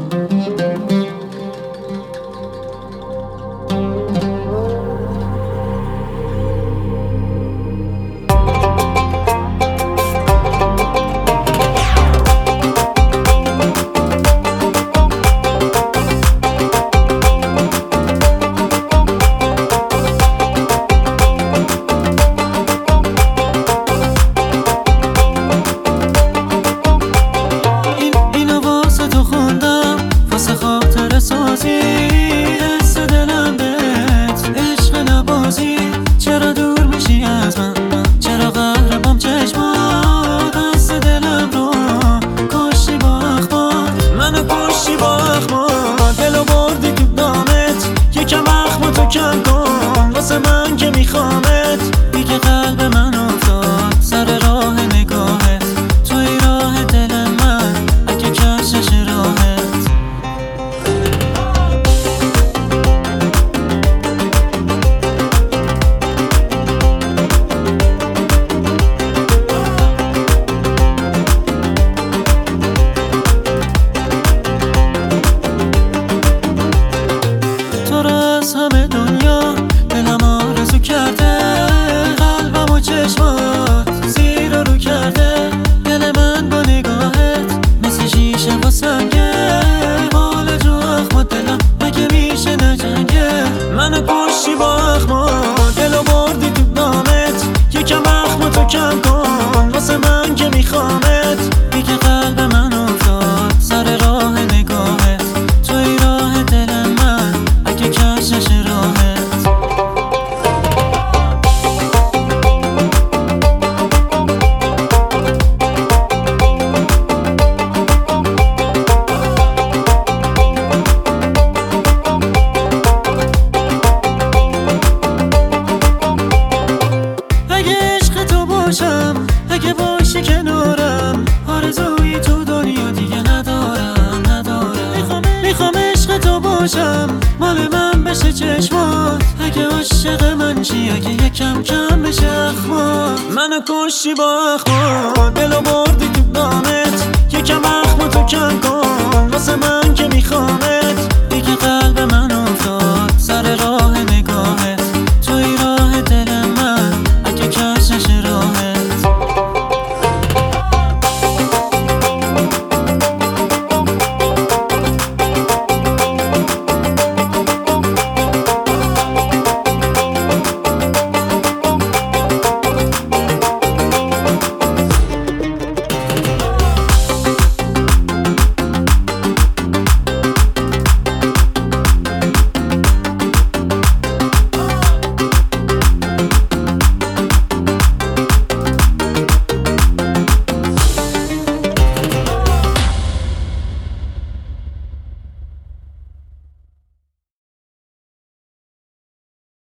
چرا دور میشی از من؟ چرا قهربام چشمات؟ دست دلم رو کشتی با اخبار، منو کشتی با اخبار. دلو بردی تو دامت، یکم اخماتو کم کن واسه من که میخوامت. دیگه قلب من افتاد سر راه نگاهت، توی راه دل من اگه کشش راهت. همه دنیا دلم آرزو کرده، قلبم و چشمات زیر رو کرده. دل من با نگاهت مثل شیشه با سنگه، حال جو اخمات دلم مگه میشه نجنگه. منو کشتی با اخمات، دلو بردی تو دامت، یکم اخماتو کم کن واسه من که میخوامت. دیگه قلب من افتاد سر راه نگاهت، توی راه دل من اگه کشش راهت. اگه عشق تو باشم، اگه باشی کنارم، آرزویی تو دنیا دیگه ندارم. میخوام عشق تو باشم، مال من بشه چشمات. اگه عاشق من چی؟ اگه یکم کم بشه اخمات. منو کشتی با اخمات، دلو برد